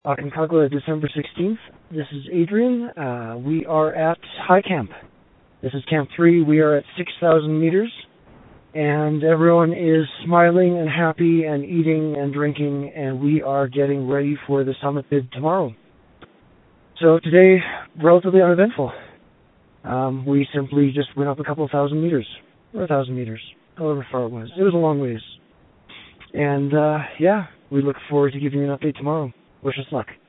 Aconcagua, December 16th. This is Adrian. We are at High Camp. This is Camp 3. We are at 6,000 meters, and everyone is smiling and happy and eating and drinking, and we are getting ready for the summit bid tomorrow. So today, relatively uneventful. We simply just went up a couple of thousand meters, or 1,000 meters, however far it was. It was a long ways. And, we look forward to giving you an update tomorrow. Wish us luck.